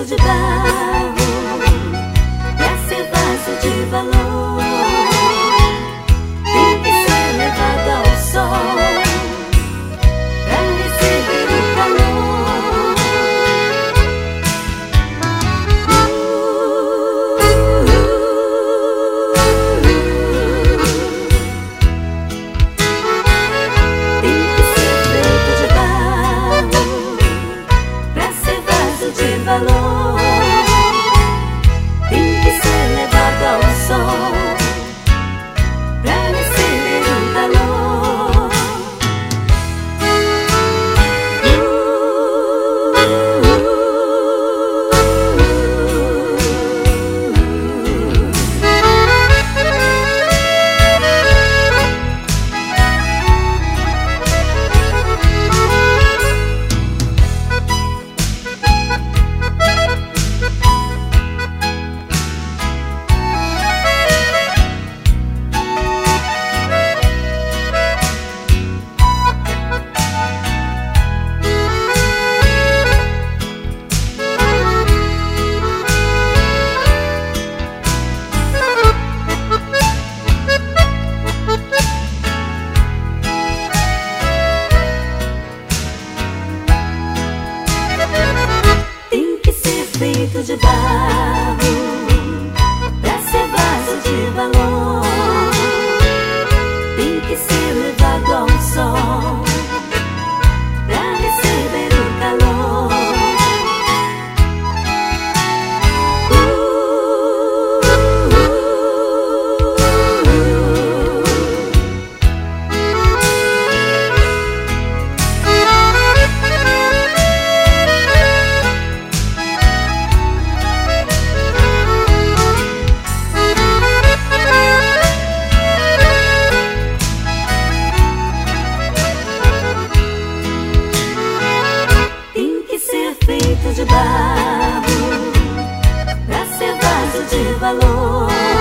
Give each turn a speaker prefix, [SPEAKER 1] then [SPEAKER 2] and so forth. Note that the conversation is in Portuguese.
[SPEAKER 1] feito de barro pra ser vaso de valor. Tem que ser levado ao sol pra receber o calor. Tem que ser feito de barro pra ser vaso de valor. Tem que ser levado ao sol pra receber o calor. Tem que ser feito de barro pra ser vaso de valor. Tem que ser levado ao sol pra receber o calor. Tem que ser feito de barro pra ser vaso de valor.